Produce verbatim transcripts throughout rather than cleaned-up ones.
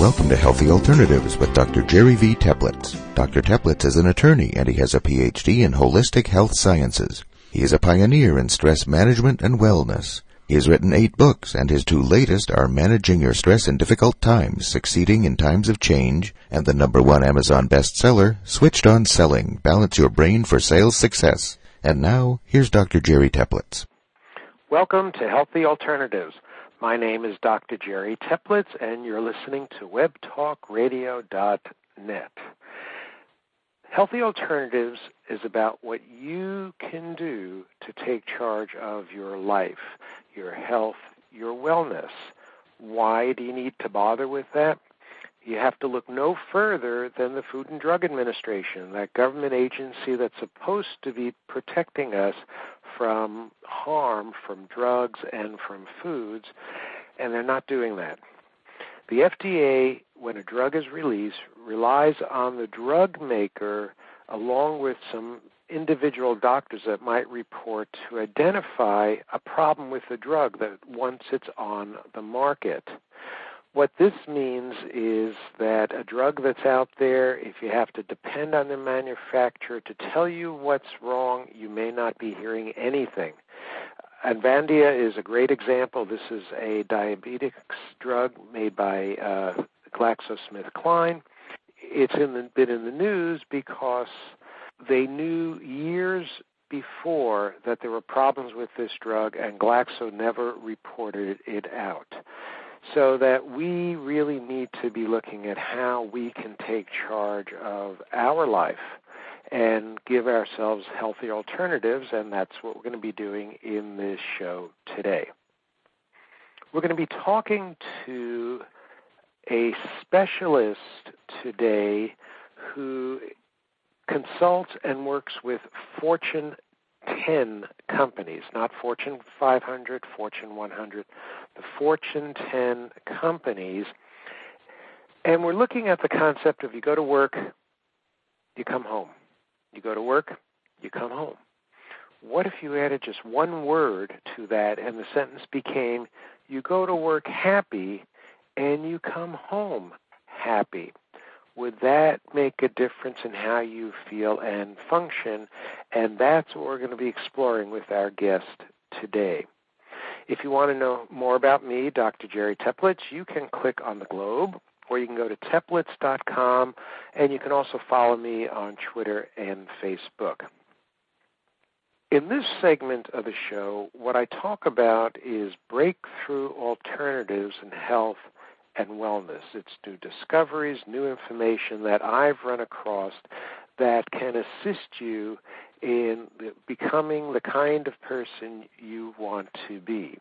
Welcome to Healthy Alternatives with Doctor Jerry V. Teplitz. Doctor Teplitz is an attorney and he has a P H D in holistic health sciences. He is a pioneer in stress management and wellness. He has written eight books, and his two latest are Managing Your Stress in Difficult Times, Succeeding in Times of Change, and the number one Amazon bestseller, Switched on Selling, Balance Your Brain for Sales Success. And now, here's Doctor Jerry Teplitz. Welcome to Healthy Alternatives. My name is Doctor Jerry Teplitz, and you're listening to web talk radio dot net. Healthy Alternatives is about what you can do to take charge of your life, your health, your wellness. Why do you need to bother with that? You have to look no further than the Food and Drug Administration, that government agency that's supposed to be protecting us from harm from drugs and from foods, and they're not doing that. The F D A, when a drug is released, relies on the drug maker along with some individual doctors that might report to identify a problem with the drug that once it's on the market. What this means is that a drug that's out there, if you have to depend on the manufacturer to tell you what's wrong, you may not be hearing anything. Avandia is a great example. This is a diabetes drug made by uh, GlaxoSmithKline. It's in the, been in the news because they knew years before that there were problems with this drug, and Glaxo never reported it out. So that we really need to be looking at how we can take charge of our life and give ourselves healthy alternatives, and that's what we're going to be doing in this show today. We're going to be talking to a specialist today who consults and works with Fortune ten companies, not Fortune five hundred, Fortune one hundred, the Fortune ten companies. And we're looking at the concept of you go to work, you come home. You go to work, you come home. What if you added just one word to that and the sentence became, you go to work happy and you come home happy? Would that make a difference in how you feel and function? And that's what we're going to be exploring with our guest today. If you want to know more about me, Doctor Jerry Teplitz, you can click on the globe, or you can go to teplitz dot com, and you can also follow me on Twitter and Facebook. In this segment of the show, what I talk about is breakthrough alternatives in health and wellness. It's new discoveries, new information that I've run across that can assist you in becoming the kind of person you want to be.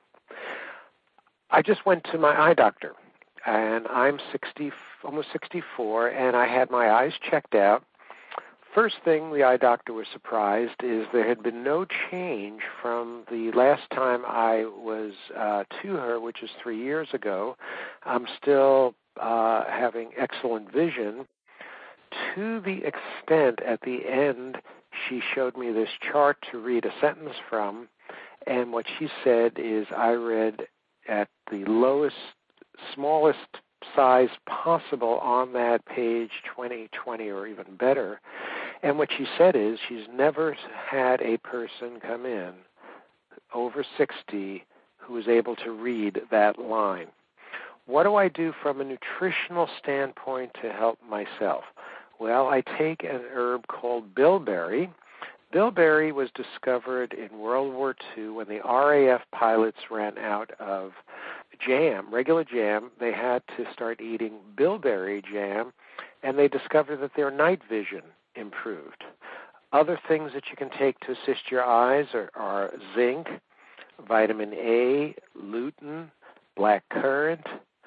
I just went to my eye doctor, and I'm sixty, almost sixty-four, and I had my eyes checked out. First thing the eye doctor was surprised is there had been no change from the last time I was uh, to her, which is three years ago. I'm still uh, having excellent vision, to the extent at the end she showed me this chart to read a sentence from, and what she said is I read at the lowest, smallest size possible on that page, twenty twenty or even better. And what she said is she's never had a person come in over sixty who is able to read that line. What do I do from a nutritional standpoint to help myself? Well, I take an herb called bilberry. Bilberry was discovered in World War Two when the R A F pilots ran out of jam, regular jam. They had to start eating bilberry jam, and they discovered that their night vision improved. Other things that you can take to assist your eyes are, are zinc, vitamin A, lutein, blackcurrant,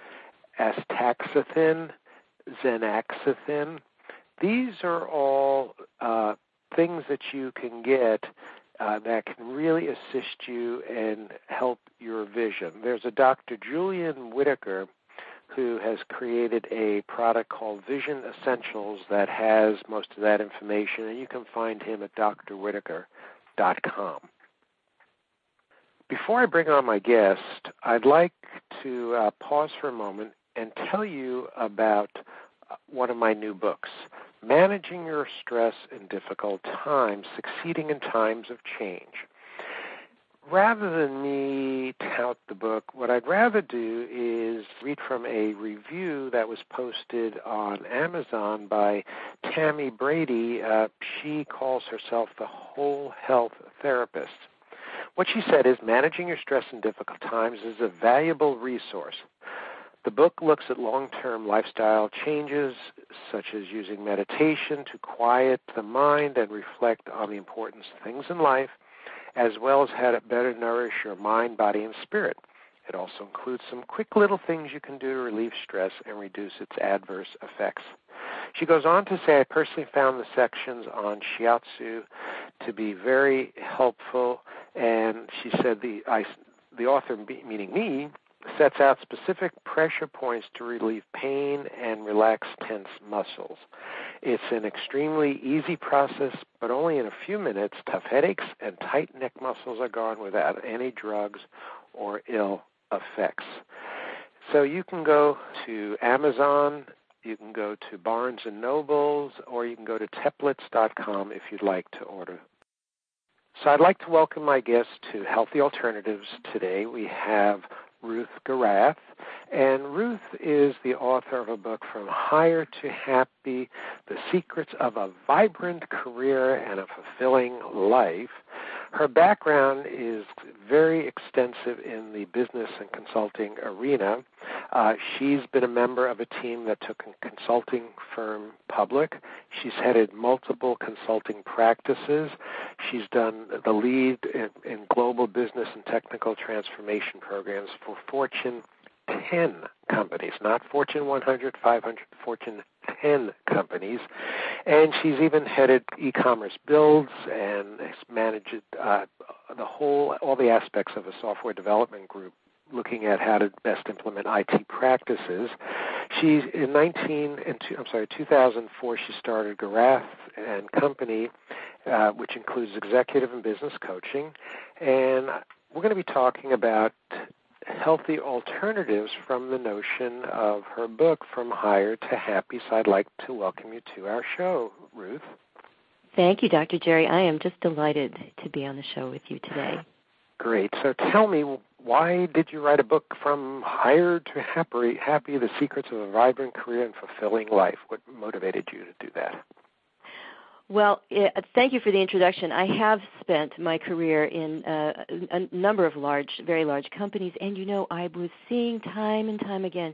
astaxanthin, zenaxanthin. These are all uh, things that you can get uh, that can really assist you and help your vision. There's a Doctor Julian Whitaker who has created a product called Vision Essentials that has most of that information, and you can find him at d r whitaker dot com. Before I bring on my guest, I'd like to uh, pause for a moment and tell you about one of my new books, Managing Your Stress in Difficult Times, Succeeding in Times of Change. Rather than me tout the book, what I'd rather do is read from a review that was posted on Amazon by Tammy Brady. Uh, she calls herself the Whole Health Therapist. What she said is, Managing Your Stress in Difficult Times is a valuable resource. The book looks at long-term lifestyle changes, such as using meditation to quiet the mind and reflect on the important things in life, as well as how to better nourish your mind, body, and spirit. It also includes some quick little things you can do to relieve stress and reduce its adverse effects. She goes on to say, I personally found the sections on shiatsu to be very helpful, and she said the, I, the author, meaning me, sets out specific pressure points to relieve pain and relax tense muscles. It's an extremely easy process, but only in a few minutes, tough headaches and tight neck muscles are gone without any drugs or ill effects. So you can go to Amazon, you can go to Barnes and Nobles, or you can go to Teplitz dot com if you'd like to order. So I'd like to welcome my guests to Healthy Alternatives today. We have Ruth Garath, and Ruth is the author of a book, From Higher to Happy, The Secrets of a Vibrant Career and a Fulfilling Life. Her background is very extensive in the business and consulting arena. Uh, she's been a member of a team that took a consulting firm public. She's headed multiple consulting practices. She's done the lead in, in global business and technical transformation programs for Fortune ten companies, not Fortune one hundred, five hundred, Fortune ten companies. And she's even headed e-commerce builds and has managed uh, the whole, all the aspects of a software development group, looking at how to best implement I T practices. She's in nineteen, and two, I'm sorry, two thousand four. She started Garath and Company, uh, which includes executive and business coaching, and we're going to be talking about healthy alternatives from the notion of her book, From Higher to Happy. So I'd like to welcome you to our show, Ruth. Thank you, Doctor Jerry. I am just delighted to be on the show with you today. Great. So tell me, why did you write a book, From Higher to Happy, Happy, The Secrets of a Vibrant Career and Fulfilling Life? What motivated you to do that? Well, thank you for the introduction. I have spent my career in uh, a number of large, very large companies, and, you know, I was seeing time and time again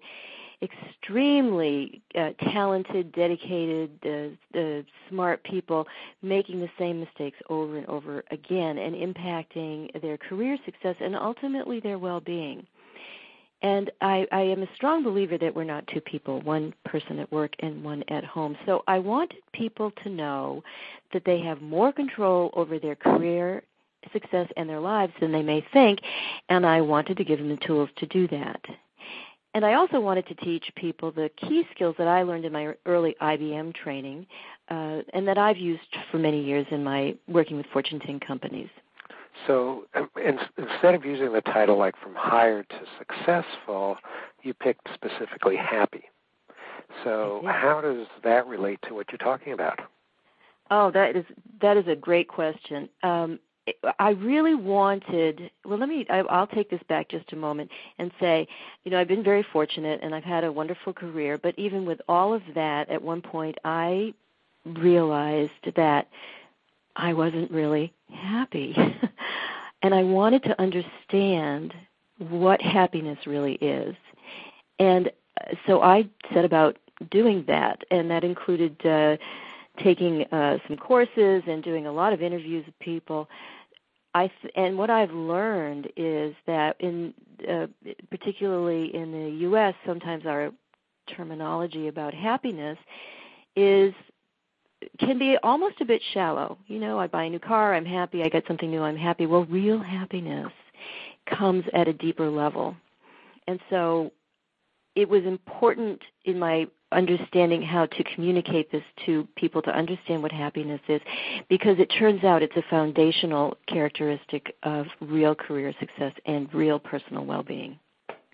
extremely uh, talented, dedicated, uh, uh, smart people making the same mistakes over and over again and impacting their career success and ultimately their well-being. And I, I am a strong believer that we're not two people, one person at work and one at home. So I wanted people to know that they have more control over their career success and their lives than they may think, and I wanted to give them the tools to do that. And I also wanted to teach people the key skills that I learned in my early I B M training uh, and that I've used for many years in my working with Fortune ten companies. So instead of using the title like From Higher to Successful, you picked specifically Happy. So how does that relate to what you're talking about? Oh, that is that is a great question. Um, I really wanted, well, let me, I, I'll take this back just a moment and say, you know, I've been very fortunate and I've had a wonderful career, but even with all of that, at one point I realized that I wasn't really happy. And I wanted to understand what happiness really is. And so I set about doing that, and that included uh, taking uh, some courses and doing a lot of interviews with people. I th- and what I've learned is that, in uh, particularly in the U S, sometimes our terminology about happiness is can be almost a bit shallow. You know, I buy a new car, I'm happy, I get something new, I'm happy. Well, real happiness comes at a deeper level. And so it was important in my understanding how to communicate this to people to understand what happiness is, because it turns out it's a foundational characteristic of real career success and real personal well-being.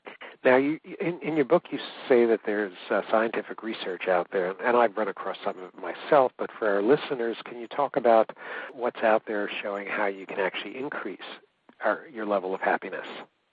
Now, you, in, in your book, you say that there's uh, scientific research out there, and I've run across some of it myself, but for our listeners, can you talk about what's out there showing how you can actually increase our, your level of happiness?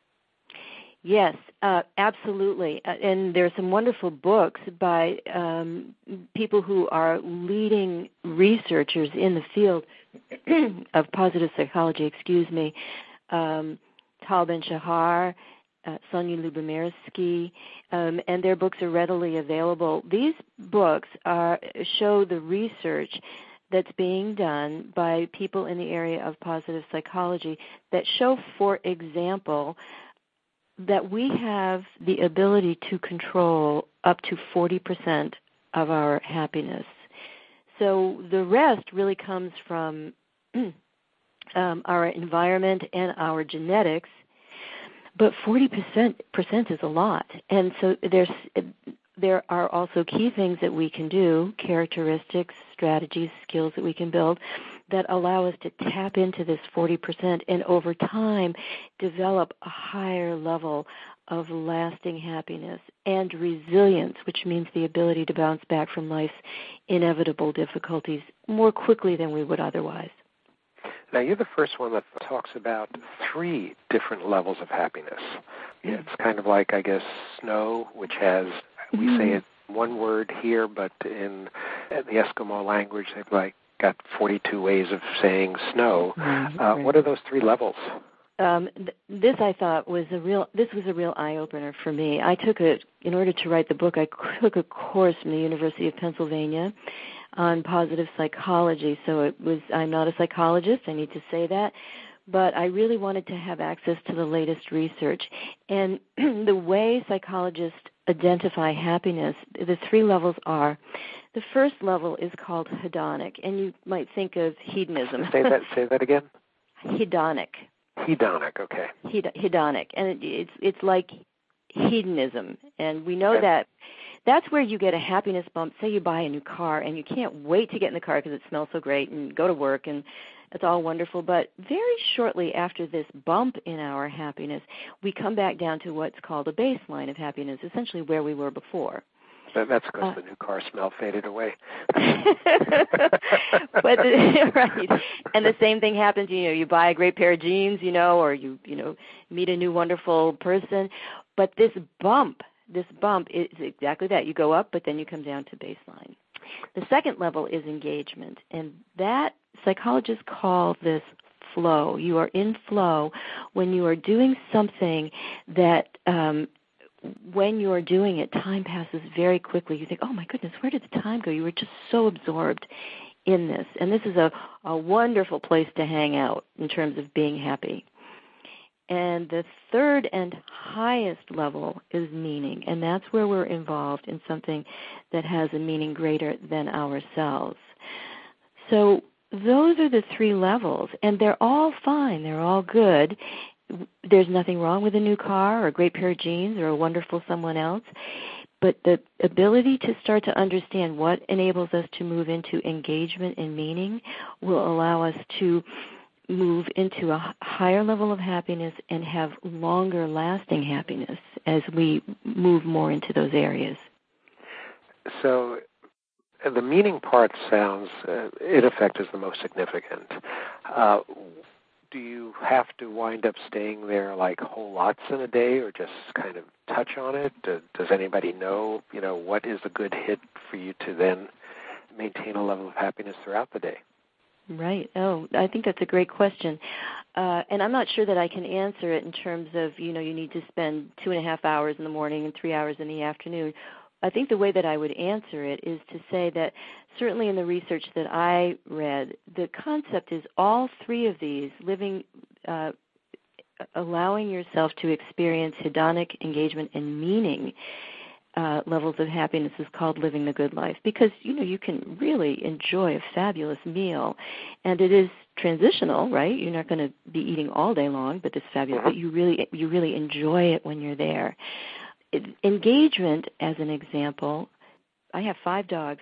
Yes, uh, absolutely. Uh, and there are some wonderful books by um, people who are leading researchers in the field of positive psychology, excuse me, um, Tal Ben-Shahar, uh, Sonia Lyubomirsky, um, and their books are readily available. These books are show the research that's being done by people in the area of positive psychology that show, for example, that we have the ability to control up to forty percent of our happiness. So the rest really comes from um, our environment and our genetics, but forty percent is a lot. And so there's there are also key things that we can do, characteristics, strategies, skills that we can build that allow us to tap into this forty percent and over time develop a higher level of lasting happiness and resilience, which means the ability to bounce back from life's inevitable difficulties more quickly than we would otherwise. Now, you're the first one that talks about three different levels of happiness. Mm-hmm. It's kind of like, I guess, snow, which has, we mm-hmm. say it one word here, but in the Eskimo language, they've like got forty-two ways of saying snow. Mm-hmm. Uh, what are those three levels? Um, th- this I thought was a real. This was a real eye opener for me. I took a in order to write the book. I took a course from the University of Pennsylvania on positive psychology. So it was. I'm not a psychologist. I need to say that, but I really wanted to have access to the latest research and the way psychologists identify happiness. The three levels are. The first level is called hedonic, and you might think of hedonism. Say that. Say that again. Hedonic. Hedonic, okay. Hed- hedonic, and it, it's it's like hedonism, and we know okay. that that's where you get a happiness bump. Say you buy a new car, and you can't wait to get in the car because it smells so great, and go to work, and it's all wonderful. But very shortly after this bump in our happiness, we come back down to what's called a baseline of happiness, essentially where we were before. That's because uh, the new car smell faded away. but the, right, and the same thing happens. You know, you buy a great pair of jeans, you know, or you you know meet a new wonderful person. But this bump, this bump is exactly that. You go up, but then you come down to baseline. The second level is engagement, and that psychologists call this flow. You are in flow when you are doing something that. Um, When you're doing it, time passes very quickly. You think, oh, my goodness, where did the time go? You were just so absorbed in this. And this is a, a wonderful place to hang out in terms of being happy. And the third and highest level is meaning, and that's where we're involved in something that has a meaning greater than ourselves. So those are the three levels, and they're all fine. They're all good. There's nothing wrong with a new car or a great pair of jeans or a wonderful someone else, but the ability to start to understand what enables us to move into engagement and meaning will allow us to move into a higher level of happiness and have longer lasting happiness as we move more into those areas. So the meaning part sounds, uh, in effect, is the most significant. Uh, Do you have to wind up staying there like whole lots in a day, or just kind of touch on it? Does anybody know, you know, what is a good hit for you to then maintain a level of happiness throughout the day? Right. Oh, I think that's a great question. Uh, and I'm not sure that I can answer it in terms of, you know, you need to spend two and a half hours in the morning and three hours in the afternoon. I think the way that I would answer it is to say that certainly in the research that I read, the concept is all three of these, living, uh, allowing yourself to experience hedonic engagement and meaning uh, levels of happiness is called living the good life, because, you know, you can really enjoy a fabulous meal, and it is transitional, right? You're not going to be eating all day long, but it's fabulous. But you really, you really enjoy it when you're there. Engagement, as an example, I have five dogs,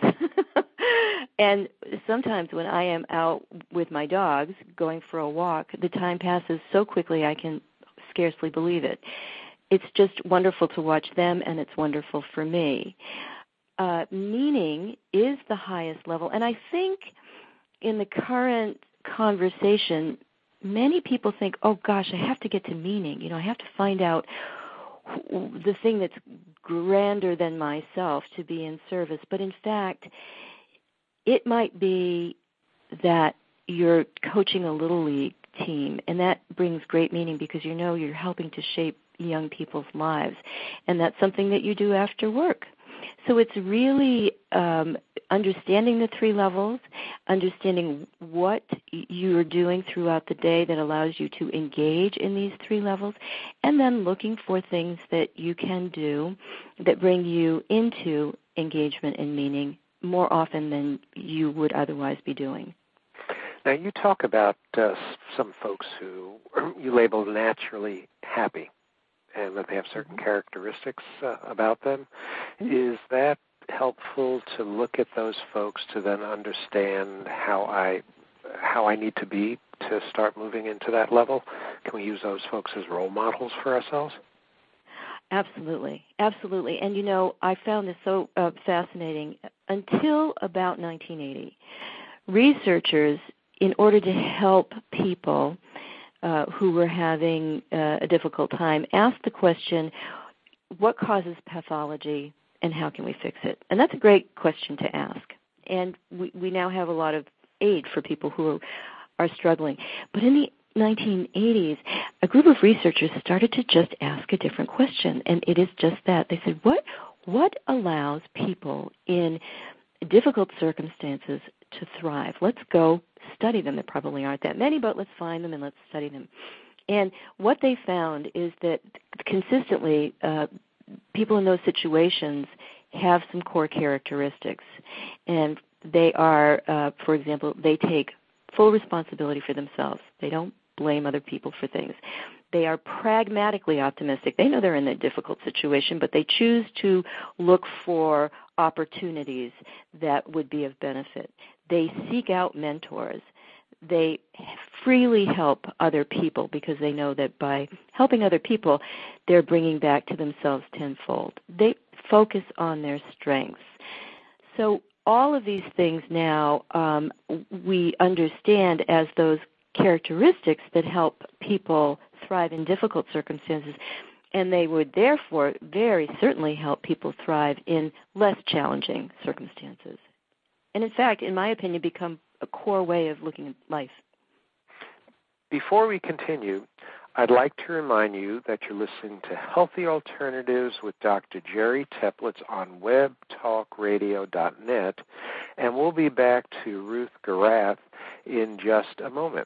and sometimes when I am out with my dogs going for a walk, the time passes so quickly I can scarcely believe it. it's just wonderful to watch them, and it's wonderful for me. Uh, meaning is the highest level, and I think in the current conversation, many people think, oh gosh, I have to get to meaning. You know, I have to find out the thing that's grander than myself to be in service. But in fact, it might be that you're coaching a little league team, and that brings great meaning because you know you're helping to shape young people's lives, and that's something that you do after work. So it's really um, understanding the three levels, understanding what you're doing throughout the day that allows you to engage in these three levels, and then looking for things that you can do that bring you into engagement and meaning more often than you would otherwise be doing. Now, you talk about uh, some folks who you label naturally happy, and that they have certain characteristics uh, about them. Is that helpful to look at those folks to then understand how I how I need to be to start moving into that level? Can we use those folks as role models for ourselves? Absolutely, absolutely. And, you know, I found this so uh, fascinating. Until about nineteen eighty, researchers, in order to help people Uh, who were having uh, a difficult time, asked the question, what causes pathology and how can we fix it? And that's a great question to ask. And we, we now have a lot of aid for people who are struggling. But in the nineteen eighties, a group of researchers started to just ask a different question, and it is just that. They said, what, what allows people in difficult circumstances to thrive? Let's go study them. There probably aren't that many, but let's find them and let's study them. And what they found is that consistently uh, people in those situations have some core characteristics. And they are, uh, for example, they take full responsibility for themselves. They don't blame other people for things. They are pragmatically optimistic. They know they're in a difficult situation, but they choose to look for opportunities that would be of benefit. They seek out mentors. They freely help other people because they know that by helping other people, they're bringing back to themselves tenfold. They focus on their strengths. So all of these things now um, we understand as those characteristics that help people thrive in difficult circumstances, and they would therefore very certainly help people thrive in less challenging circumstances. And in fact, in my opinion, become a core way of looking at life. Before we continue, I'd like to remind you that you're listening to Healthy Alternatives with Doctor Jerry Teplitz on web talk radio dot net, and we'll be back to Ruth Garath in just a moment.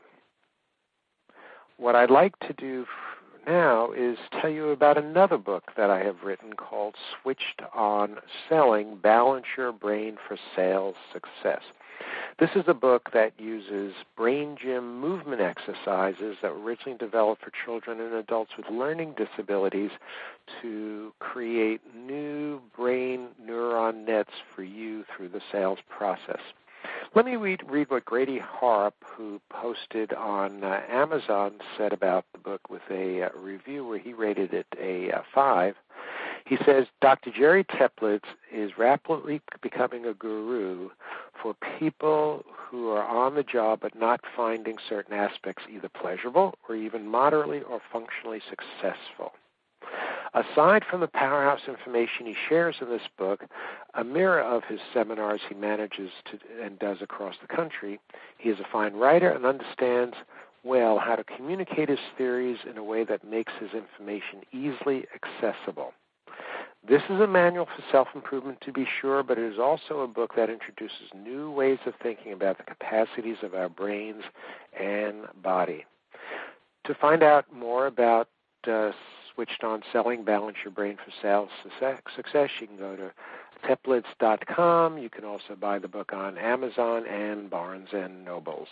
What I'd like to do now is tell you about another book that I have written called Switched on Selling, Balance Your Brain for Sales Success. This is a book that uses brain gym movement exercises that were originally developed for children and adults with learning disabilities to create new brain neuron nets for you through the sales process. Let me read, read what Grady Harp, who posted on uh, Amazon, said about the book with a uh, review where he rated it a uh, five. He says, Doctor Jerry Teplitz is rapidly becoming a guru for people who are on the job but not finding certain aspects either pleasurable or even moderately or functionally successful. Aside from the powerhouse information he shares in this book, a mirror of his seminars he manages to and does across the country, he is a fine writer and understands well how to communicate his theories in a way that makes his information easily accessible. This is a manual for self-improvement, to be sure, but it is also a book that introduces new ways of thinking about the capacities of our brains and body. To find out more about uh, Switched on Selling, Balance Your Brain for Sales Success, you can go to teplitz dot com. You can also buy the book on Amazon and Barnes and Nobles.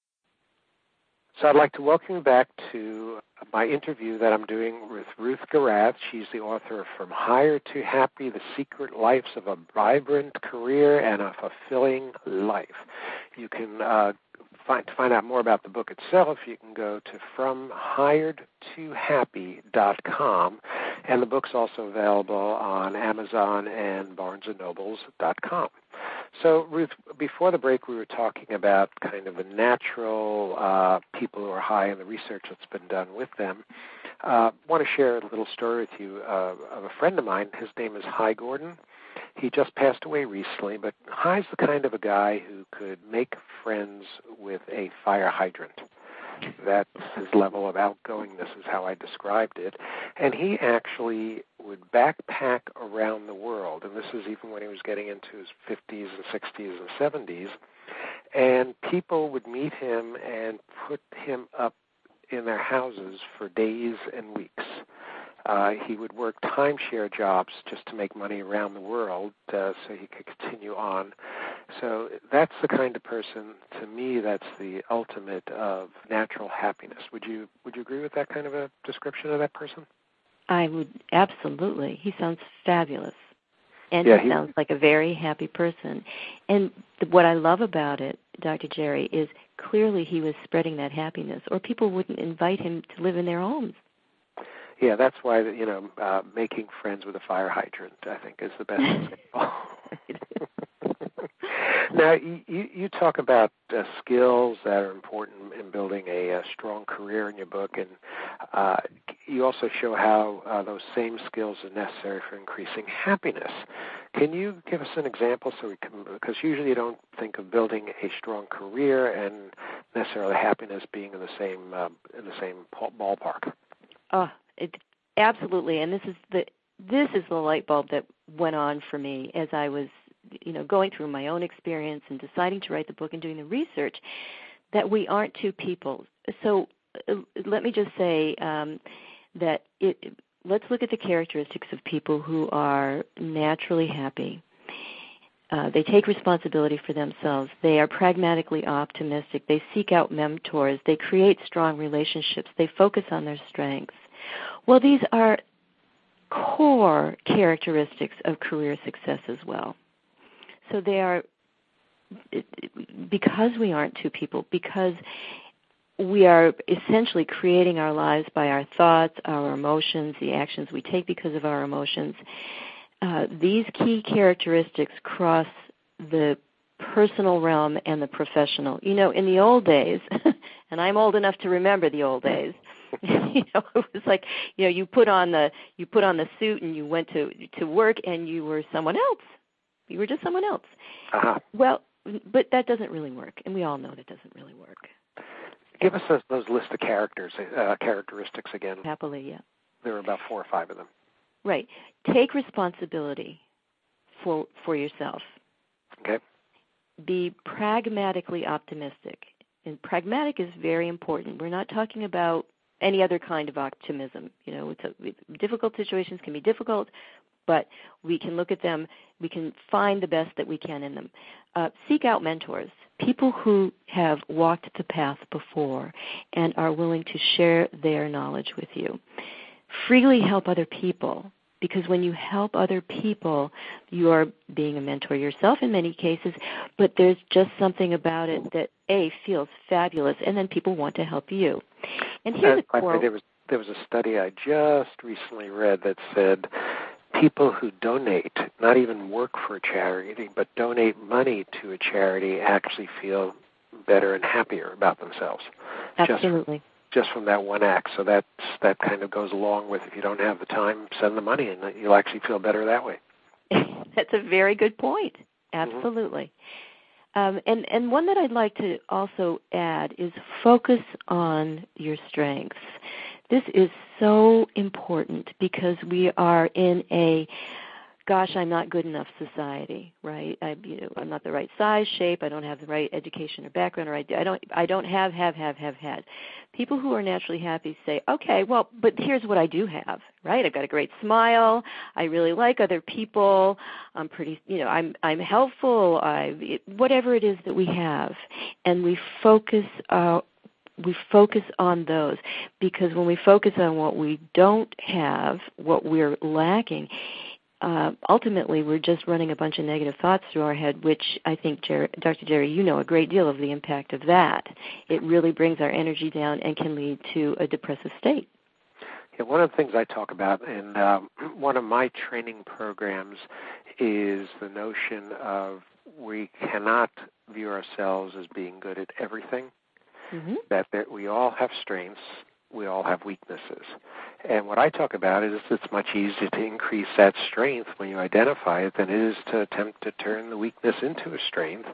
So I'd like to welcome you back to my interview that I'm doing with Ruth Garath. She's the author of From Higher to Happy, The Secret Lives of a Vibrant Career and a Fulfilling Life. You can uh, find, to find out more about the book itself, you can go to from hired to happy dot com, And the book's also available on Amazon and Barnes and Nobles dot com. So, Ruth, before the break, we were talking about kind of the natural uh, people who are high and the research that's been done with them. I uh, want to share a little story with you uh, of a friend of mine. His name is Hy Gordon. He just passed away recently, but Hy's the kind of a guy who could make friends with a fire hydrant. That's his level of outgoingness is how I described it. And he actually would backpack around the world, and this is even when he was getting into his fifties and sixties and seventies, and people would meet him and put him up in their houses for days and weeks. Uh, he would work timeshare jobs just to make money around the world uh, so he could continue on. So that's the kind of person, to me, that's the ultimate of natural happiness. Would you would you agree with that kind of a description of that person? I would, absolutely. He sounds fabulous. And yeah, he, he sounds like a very happy person. And th- what I love about it, Doctor Jerry, is clearly he was spreading that happiness, or people wouldn't invite him to live in their homes. Yeah, that's why, you know, uh, making friends with a fire hydrant, I think, is the best example. Now, you, you talk about uh, skills that are important in building a, a strong career in your book, and uh, you also show how uh, those same skills are necessary for increasing happiness. Can you give us an example so we can, because usually you don't think of building a strong career and necessarily happiness being in the same uh, in the same ballpark. Oh, it, absolutely, and this is the this is the light bulb that went on for me as I was, you know, going through my own experience and deciding to write the book and doing the research, that we aren't two people. So uh, let me just say um, that it, let's look at the characteristics of people who are naturally happy. Uh, they take responsibility for themselves. They are pragmatically optimistic. They seek out mentors. They create strong relationships. They focus on their strengths. Well, these are core characteristics of career success as well. So they are, because we aren't two people, because we are essentially creating our lives by our thoughts, our emotions, the actions we take because of our emotions, uh, these key characteristics cross the personal realm and the professional. You know, in the old days, and I'm old enough to remember the old days, you know, it was like, you know, you put on the you put on the suit and you went to to work and you were someone else. You were just someone else. Uh-huh. Well, but that doesn't really work, and we all know that doesn't really work. Give us those, those list of characters, uh, characteristics again. Happily, yeah. There are about four or five of them. Right. Take responsibility for for yourself. Okay. Be pragmatically optimistic. And pragmatic is very important. We're not talking about any other kind of optimism. You know, it's a, difficult situations can be difficult, but we can look at them, we can find the best that we can in them. Uh, seek out mentors, people who have walked the path before and are willing to share their knowledge with you. Freely help other people, because when you help other people, you are being a mentor yourself in many cases, but there's just something about it that, A, feels fabulous, and then people want to help you. And here's a quote. There was, there was a study I just recently read that said people who donate, not even work for a charity, but donate money to a charity actually feel better and happier about themselves. Absolutely. Just, just from that one act. So that's, that kind of goes along with, if you don't have the time, send the money, and you'll actually feel better that way. That's a very good point. Absolutely. Mm-hmm. Um, and, and one that I'd like to also add is focus on your strengths. This is so important because we are in a, gosh, I'm not good enough society, right? I, you know, I'm not the right size, shape. I don't have the right education or background, or I, I don't, I don't have, have, have, have had. People who are naturally happy say, okay, well, but here's what I do have, right? I've got a great smile. I really like other people. I'm pretty, you know, I'm, I'm helpful. I, it, whatever it is that we have, and we focus uh, we focus on those, because when we focus on what we don't have, what we're lacking, uh, ultimately we're just running a bunch of negative thoughts through our head, which I think, Jerry, Doctor Jerry, you know a great deal of the impact of that. It really brings our energy down and can lead to a depressive state. Yeah, one of the things I talk about in um, one of my training programs is the notion of we cannot view ourselves as being good at everything, mm-hmm. that, that we all have strengths, we all have weaknesses. And what I talk about is it's much easier to increase that strength when you identify it than it is to attempt to turn the weakness into a strength.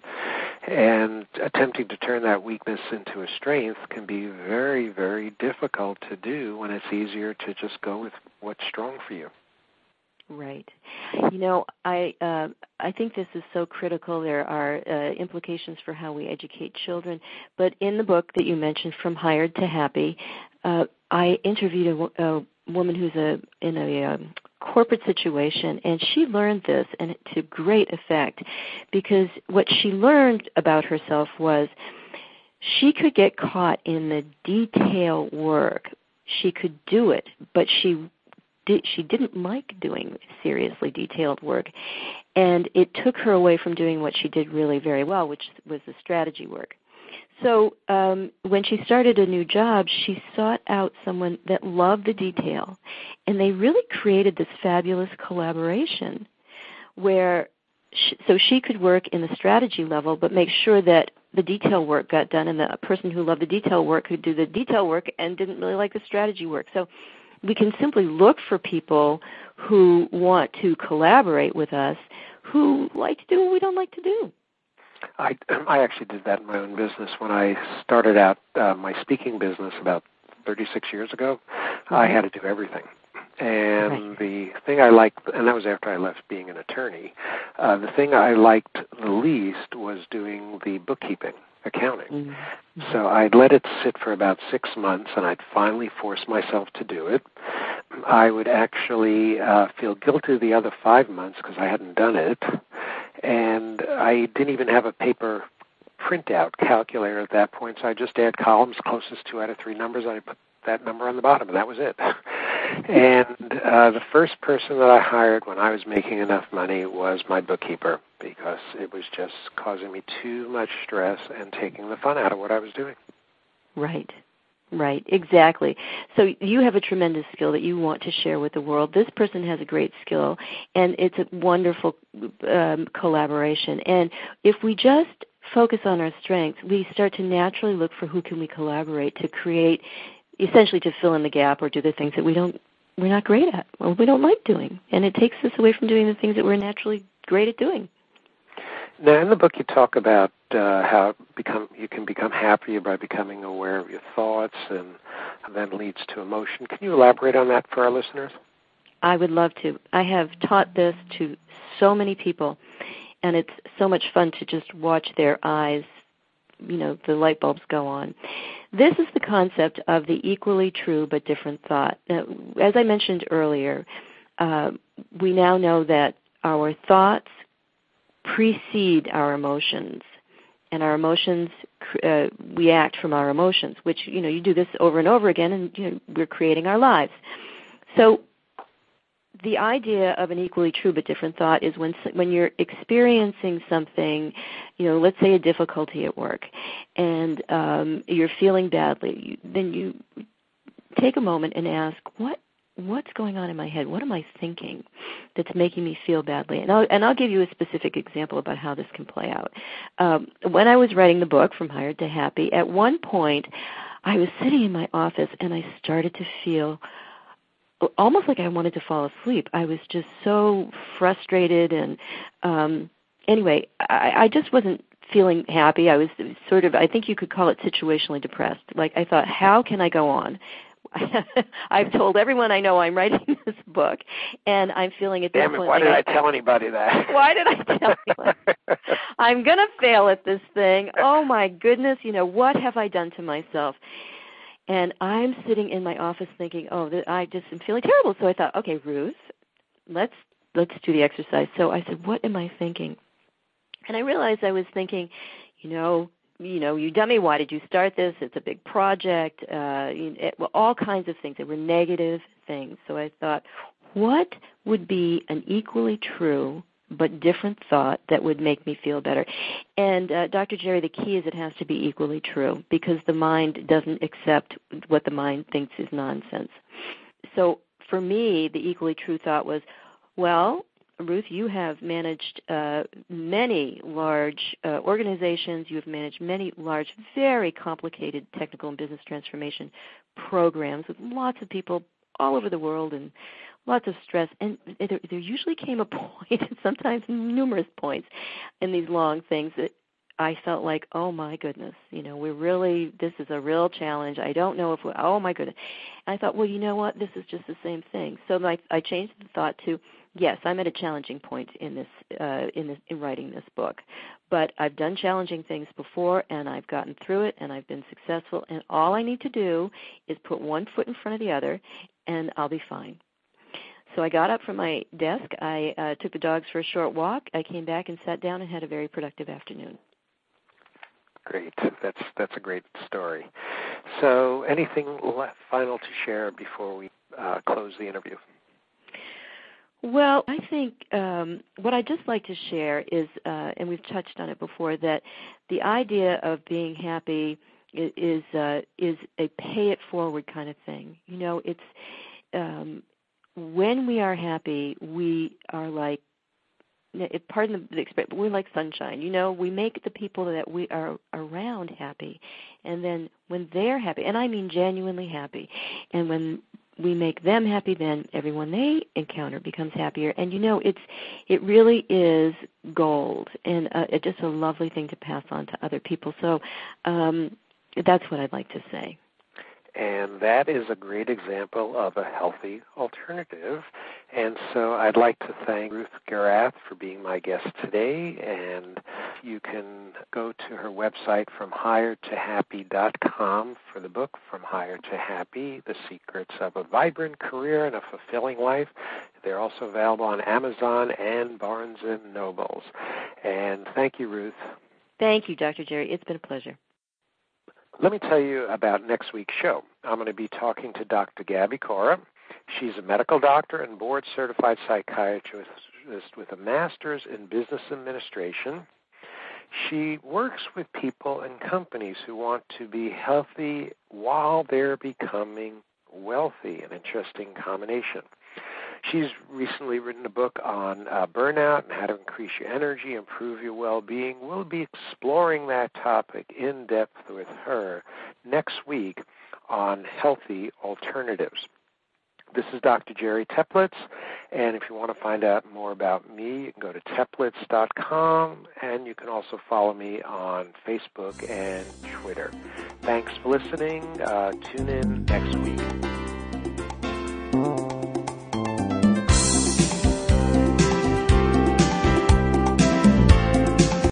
And attempting to turn that weakness into a strength can be very, very difficult to do when it's easier to just go with what's strong for you. Right. You know, I uh, I think this is so critical. There are uh, implications for how we educate children. But in the book that you mentioned, From Hired to Happy, uh, I interviewed a, a woman who's a in a um, corporate situation, and she learned this, and to great effect, because what she learned about herself was she could get caught in the detail work. She could do it, but she she didn't like doing seriously detailed work, and it took her away from doing what she did really very well, which was the strategy work. So um, when she started a new job, she sought out someone that loved the detail, and they really created this fabulous collaboration where she, so she could work in the strategy level but make sure that the detail work got done, and the person who loved the detail work could do the detail work and didn't really like the strategy work. So we can simply look for people who want to collaborate with us, who like to do what we don't like to do. I, I actually did that in my own business. When I started out uh, my speaking business about thirty-six years ago, mm-hmm. I had to do everything. And right. the thing I liked, and that was after I left being an attorney, uh, the thing I liked the least was doing the bookkeeping, accounting. Mm-hmm. So I'd let it sit for about six months, and I'd finally force myself to do it. I would actually uh, feel guilty the other five months because I hadn't done it, and I didn't even have a paper printout calculator at that point, so I just add columns closest to out of three numbers, and I put that number on the bottom, and that was it. And uh, the first person that I hired when I was making enough money was my bookkeeper, because it was just causing me too much stress and taking the fun out of what I was doing. Right, right, exactly. So you have a tremendous skill that you want to share with the world. This person has a great skill, and it's a wonderful um, collaboration. And if we just focus on our strengths, we start to naturally look for who can we collaborate to create, essentially to fill in the gap or do the things that we don't, we're not great at, or we don't like doing. And it takes us away from doing the things that we're naturally great at doing. Now, in the book, you talk about uh, how become you can become happier by becoming aware of your thoughts, and that leads to emotion. Can you elaborate on that for our listeners? I would love to. I have taught this to so many people, and it's so much fun to just watch their eyes, you know, the light bulbs go on. This is the concept of the equally true but different thought. Now, as I mentioned earlier, uh, we now know that our thoughts precede our emotions, and our emotions, uh, we act from our emotions, which, you know, you do this over and over again, and, you know, we're creating our lives. So the idea of an equally true but different thought is when when you're experiencing something, you know, let's say a difficulty at work, and um, you're feeling badly, you, then you take a moment and ask, what what's going on in my head? What am I thinking that's making me feel badly? And I'll, and I'll give you a specific example about how this can play out. Um, when I was writing the book, From Hired to Happy, at one point I was sitting in my office and I started to feel almost like I wanted to fall asleep. I was just so frustrated, and um, anyway, I, I just wasn't feeling happy. I was sort of, I think you could call it situationally depressed. Like, I thought, how can I go on? I've told everyone I know I'm writing this book, and I'm feeling at this Damn it, point. why like did I, I tell anybody that? Why did I tell you? I'm going to fail at this thing. Oh, my goodness, you know, what have I done to myself? And I'm sitting in my office thinking, oh, I just am feeling terrible. So I thought, okay, Ruth, let's let's do the exercise. So I said, what am I thinking? And I realized I was thinking, you know, you know, you dummy, why did you start this? It's a big project. Uh, it, well, all kinds of things. They were negative things. So I thought, what would be an equally true but different thought that would make me feel better? And uh, Doctor Jerry, the key is it has to be equally true, because the mind doesn't accept what the mind thinks is nonsense. so for me, the equally true thought was, well, Ruth, you have managed uh, many large uh, organizations. You have managed many large, very complicated technical and business transformation programs with lots of people all over the world and lots of stress. And there, there usually came a point, and sometimes numerous points in these long things that I felt like, oh, my goodness, you know, we're really, this is a real challenge. I don't know if we, oh, my goodness. And I thought, well, you know what, this is just the same thing. So I, I changed the thought to, yes, I'm at a challenging point in this, uh, in this, in writing this book. But I've done challenging things before, and I've gotten through it, and I've been successful. And all I need to do is put one foot in front of the other, and I'll be fine. So I got up from my desk. I uh, took the dogs for a short walk. I came back and sat down and had a very productive afternoon. Great. That's that's a great story. So anything left, final to share before we uh, close the interview? Well, I think um, what I'd just like to share is, uh, and we've touched on it before, that the idea of being happy is is, uh, is a pay-it-forward kind of thing. You know, it's um, when we are happy, we are like, pardon the expression, but we're like sunshine. You know, we make the people that we are around happy. And then when they're happy, and I mean genuinely happy, and when we make them happy, then everyone they encounter becomes happier. And, you know, it's it really is gold, and uh, it's just a lovely thing to pass on to other people. So um, that's what I'd like to say. And that is a great example of a healthy alternative. And so I'd like to thank Ruth Garath for being my guest today. And you can go to her website, from higher to happy dot com, for the book, From Higher to Happy, The Secrets of a Vibrant Career and a Fulfilling Life. They're also available on Amazon and Barnes and Nobles. And thank you, Ruth. Thank you, Doctor Jerry. It's been a pleasure. Let me tell you about next week's show. I'm going to be talking to Doctor Gabby Cora. She's a medical doctor and board-certified psychiatrist with a master's in business administration. She works with people and companies who want to be healthy while they're becoming wealthy, an interesting combination. She's recently written a book on uh, burnout and how to increase your energy, improve your well-being. We'll be exploring that topic in depth with her next week on Healthy Alternatives. This is Doctor Jerry Teplitz, and if you want to find out more about me, you can go to teplitz dot com, and you can also follow me on Facebook and Twitter. Thanks for listening. Uh, tune in next week.